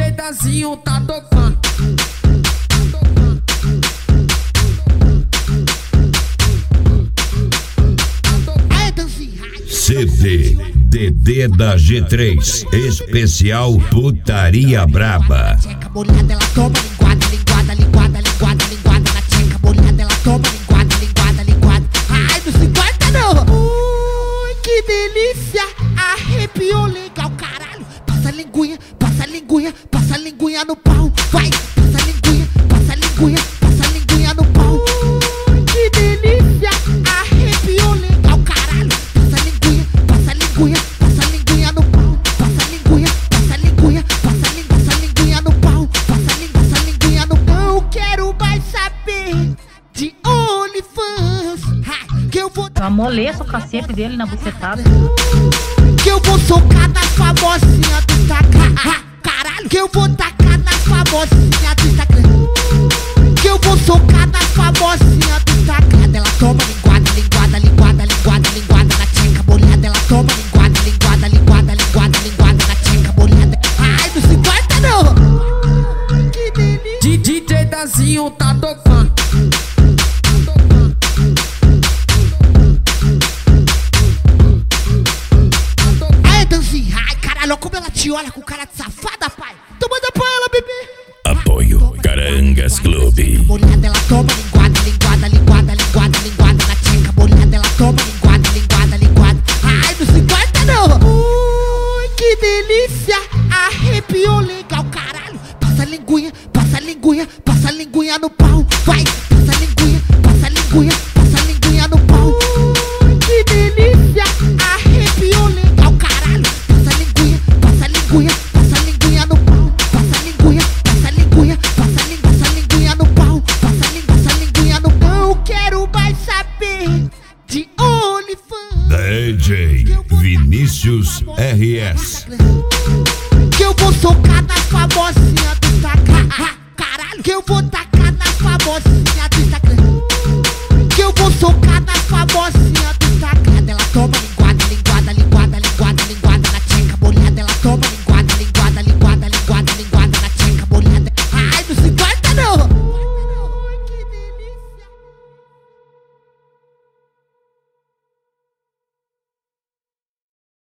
DJ Dazinho tá tocando. CD DD da G3 especial Putaria Braba. Tcheca molhada, ela toma linguada, linguada, linguada, linguada, linguada na tcheca molhada, ela toma linguada, linguada, linguada. Ai, não se corta não. Ui, que delícia, arrepiou legal, caralho. Passa linguinha, passa linguinha, passa linguinha no pau. Vai, passa linguinha, passa linguinha, passa linguinha no pau. Ui, que delícia, arrepiou legal, caralho. Passa linguinha, passa linguinha, passa linguinha no pau. Passa linguinha, passa linguinha, passa linguinha no pau. Passa linguinha no pau. Eu quero mais saber de OnlyFans. Que eu vou Eu amoleço o cacete dele na bucetada. que eu vou socar na famosinha do Instagram. Caralho, que eu vou tacar na famosinha do Instagram. Que eu vou socar na famosinha do Instagram. Ela toma linguada, linguada, linguada, linguada, linguada na tcheca molhada. Ela toma linguada, linguada, linguada, linguada, linguada na tcheca molhada. Ai, não se corta não. Que delícia. DJ Dazinho tá tocando. Ai, Danzinha, ai, caralho, olha como ela te olha com cara de safada, pai. Então manda pra ela, bebê. Apoio Carangas Clube. Molhada, ela toma linguada, linguada, linguada, linguada, linguada na tcheca molhada. Ela toma linguada, linguada, linguada. Ai, não se corta não. Ui, que delícia, arrepiou legal, caralho. Passa linguinha, passa linguinha, passa linguinha no pau. Vai, passa linguinha, passa linguinha, passa linguinha no pau. Ui, que delícia, arrepiou legal, caralho. Passa linguinha, passa linguinha, passa linguinha no pau. Passa linguinha, passa linguinha, passa linguinha no pau. Passa linguinha no pau. Eu quero mais saber de OnlyFans. DJ Vinícius RS. Que eu vou socar na famosinha do Instagram. Caralho, que eu vou